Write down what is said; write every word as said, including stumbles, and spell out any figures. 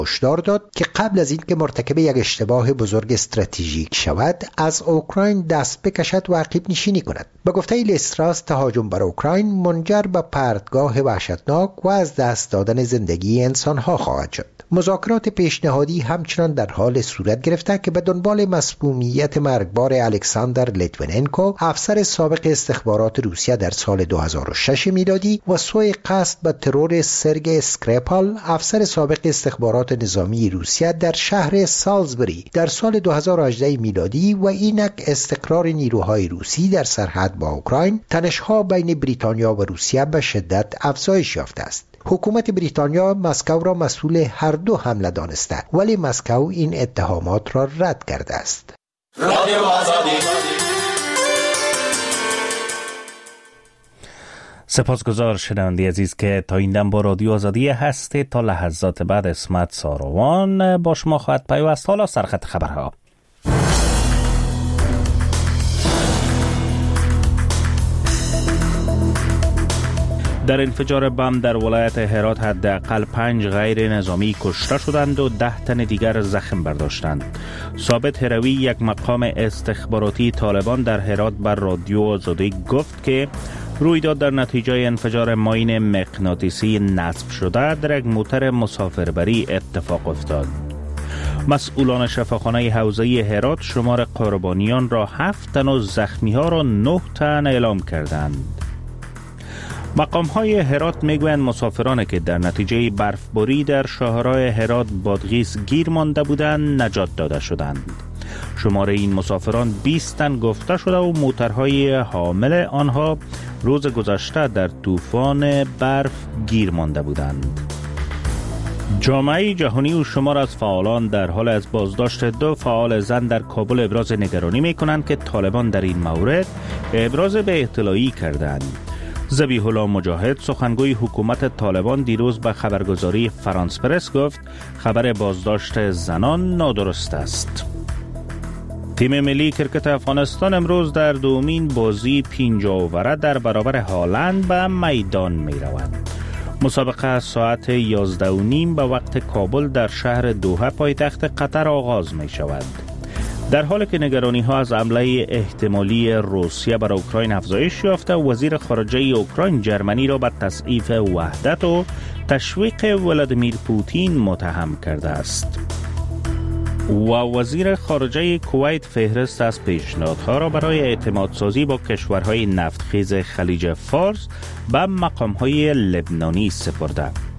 هشدار داد که قبل از اینکه مرتکب یک اشتباه بزرگ استراتژیک شود از اوکراین دست بکشد و عقب نشینی کند. به گفته لیستراس تهاجم بر اوکراین منجر به پرتگاه وحشتناک و از دست دادن زندگی انسانها خواهد شد. مذاکرات پیشنهادی همچنان در حال صورت گرفته که به دنبال مسمومیت مرگبار الکساندر لیتویننکو، افسر سابق استخبارات روسیه در سال دو هزار و شش میلادی و سوء قصد به ترور سرگئی اسکریپال، افسر سابق استخبارات نظامی روسیه در شهر سالزبری در سال دو هزار و هجده میلادی و اینک استقرار نیروهای روسی در سرحد با اوکراین، تنش‌ها بین بریتانیا و روسیه به شدت افزایش یافته است. حکومت بریتانیا مسکو را مسئول هر دو حمله دانسته، ولی مسکو این اتهامات را رد کرده است. رادیو آزادی. سپاسگزار شنونده عزیز که تا این دم با رادیو آزادی هستی. تا لحظات بعد اسمت ساروان با شما خواهد پیوست. حالا سرخط خبرها. در انفجار بم در ولایت هرات حداقل پنج غیر نظامی کشته شدند و ده تن دیگر زخم برداشتند. ثابت هروی، یک مقام استخباراتی طالبان در هرات بر رادیو آزادی گفت که رویداد در نتیجه انفجار ماین مغناطیسی نصب شده در یک موتر مسافربری اتفاق افتاد. مسئولان شفاخانه حوزه هرات شمار قربانیان را هفت تن و زخمی ها را نه تن اعلام کردند. مقام های هرات میگویند مسافرانی که در نتیجه برفباری در شاهراه هرات بادغیس گیر مانده بودند نجات داده شدند. شمار این مسافران بیست تن گفته شده و موترهای حامل آنها روز گذشته در طوفان برف گیر مانده بودند. جامعه جهانی و شمار از فعالان در حال از بازداشت دو فعال زن در کابل ابراز نگرانی می کنند که طالبان در این مورد ابراز به اطلاعی کردند. ذبیح الله مجاهد، سخنگوی حکومت طالبان، دیروز به خبرگزاری فرانس پرس گفت خبر بازداشت زنان نادرست است. تیم ملی کرکت افغانستان امروز در دومین بازی پنجاوره در برابر هالند به میدان می رود. مسابقه ساعت یازده و نیم به وقت کابل در شهر دوحه پایتخت قطر آغاز می شود. در حالی که نگرانی ها از حمله احتمالی روسیه بر اوکراین افزایش یافته، وزیر خارجه اوکراین جرمنی را به تضعیف وحدت و تشویق ولادیمیر پوتین متهم کرده است. و وزیر خارجه کویت فهرست از پیشنهادها را برای اعتماد سازی با کشورهای نفتخیز خلیج فارس به مقامهای لبنانی سپرده.